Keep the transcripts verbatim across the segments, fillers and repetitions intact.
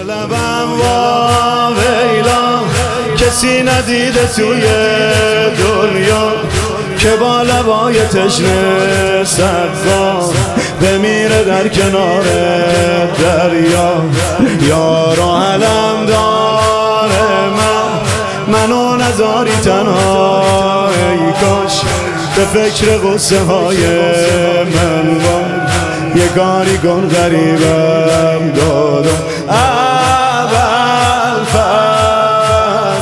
لبم وا ویلا کسی ندیده توی دنیا که با لبای تشنه سقا بمیره در کنار دریا. یارو علم داره من منو نذاری تنها، ای کاش به فکر غصه های من با یه کاری کن غریبم دادم. اول فصل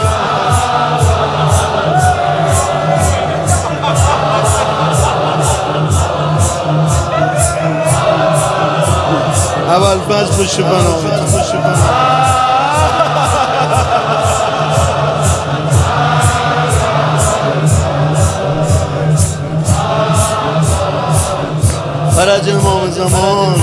اول فصل پشت بنام فرج امام زمان.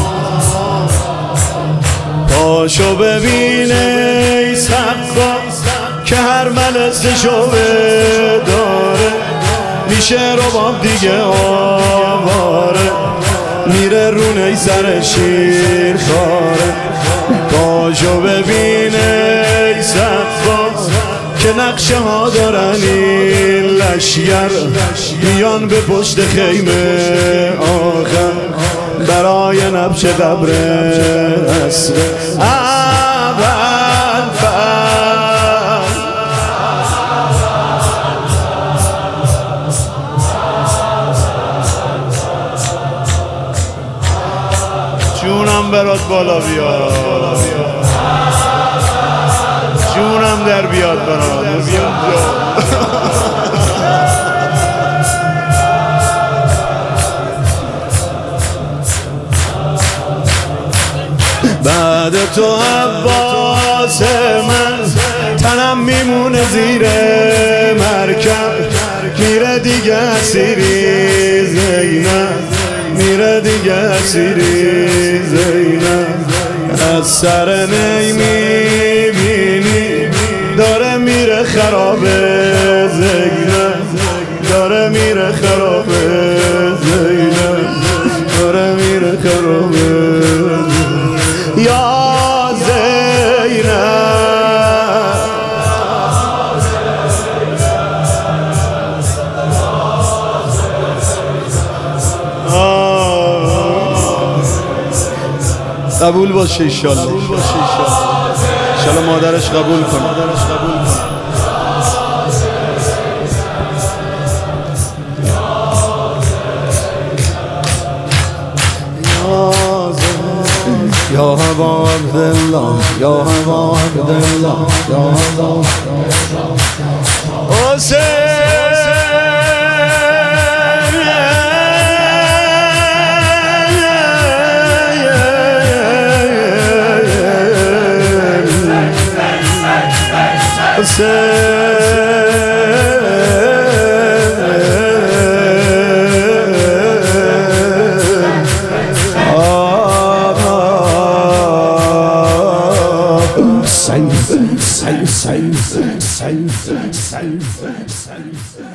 پاشو ببین ای سقا که هر ملستشو داره، میشه رباب دیگه آواره، میره رونه سر شیر خاره. پاشو ببین ای سقا که نقشه ها دارن این لشگر، بیان به پشت خیمه آخر برای نبش قبر اسر. اول فصل جونم برات بالا بیاد، جونم در بیاد برات بعد تو عباس من تنم میمونه زیر مرکب، میره دیگه اسیری زینب، میره دیگه اسیری زینب. از سر نی میبینی داره میره خرابه زینب، داره میره خرابه زینب، داره میره خرابه یا زینب. قبول باشه ایشالله، قبول باشه ایشالله، مادرش قبول کنه، مادرش قبول کنه. یا ابا عبدالله، یا ابا عبدالله، یا ابا حسین. Save, save, save, save, save, save, save.